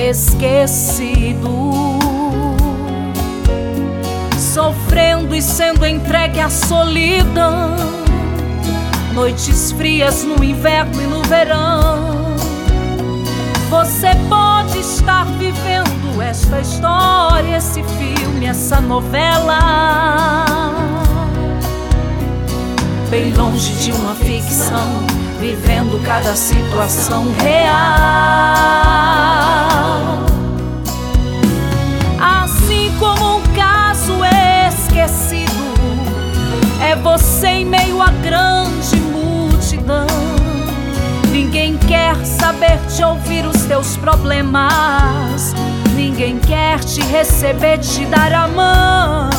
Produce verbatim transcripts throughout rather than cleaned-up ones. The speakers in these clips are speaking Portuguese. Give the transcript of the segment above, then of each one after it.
esquecido, sofrendo e sendo entregue à solidão, noites frias no inverno e no verão. Você pode estar vivendo esta história, esse filme, essa novela, bem longe de uma ficção, vivendo cada situação real. Assim como um caso esquecido, é você em meio à grande multidão. Ninguém quer saber de ouvir os teus problemas, ninguém quer te receber, te dar a mão.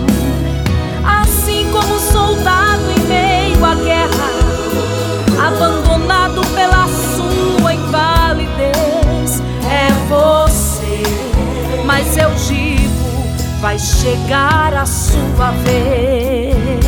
Assim como um soldado em meio à guerra, abandonado pela sua invalidez, é você. Mas eu digo, vai chegar a sua vez.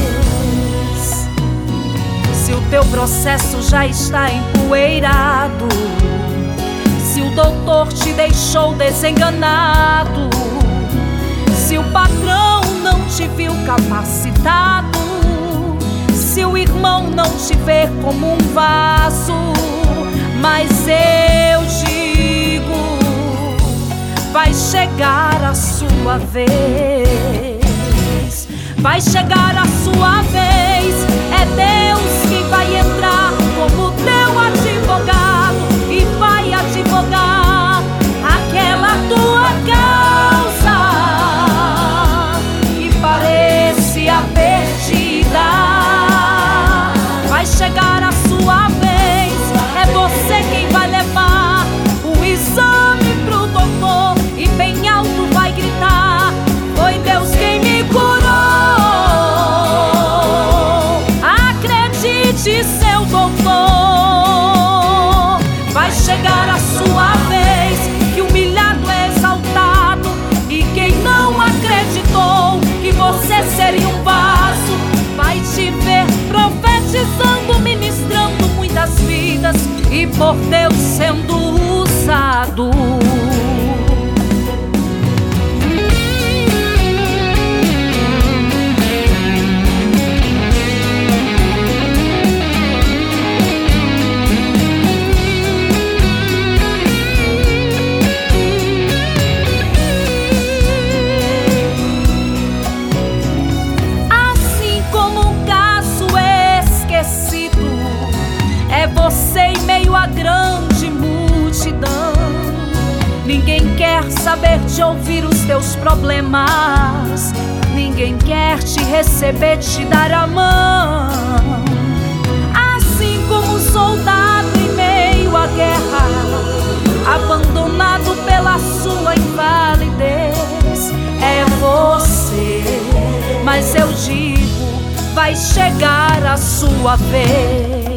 Se o teu processo já está empoeirado, se o doutor te deixou desenganado, se o patrão não te viu capacitado, se o irmão não te vê como um vaso, mas eu digo, vai chegar a sua vez. Vai chegar a sua vez. É Deus quem vai entrar como teu advogado e vai advogar aquela tua causa que parecia perdida. Vai chegar a sua vez. É você quem vai levar o exame pro doutor e bem alto vai gritar: foi Deus quem me curou. Acredite, seu doutor. Vai chegar a sua vez, que humilhado é exaltado, e quem não acreditou que você seria um vaso vai te ver profetizando, ministrando muitas vidas e por Deus sendo usado. Você em meio à grande multidão, ninguém quer saber de ouvir os teus problemas, ninguém quer te receber, te dar a mão. Assim como um soldado em meio à guerra, abandonado pela sua invalidez, é você. Mas eu digo, vai chegar a sua vez.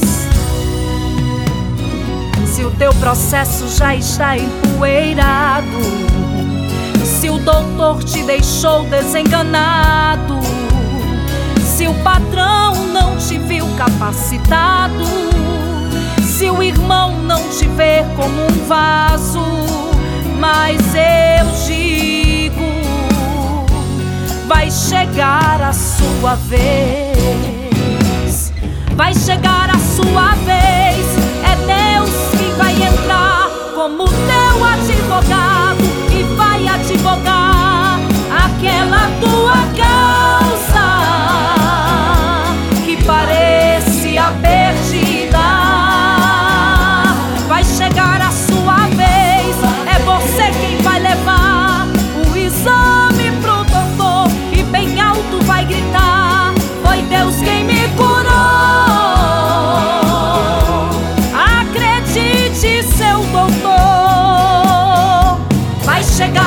Se o teu processo já está empoeirado, se o doutor te deixou desenganado, se o patrão não te viu capacitado, se o irmão não te vê como um vaso, mas eu digo, vai chegar a sua vez. Vai chegar a sua vez. É Deus quem vai entrar como teu advogado e vai advogar aquela tua causa que parecia perdida. Vai chegar a sua vez. É você quem vai levar o exame pro doutor e bem alto vai gritar: foi Deus quem me curou. Acredite, seu doutor. Vai chegar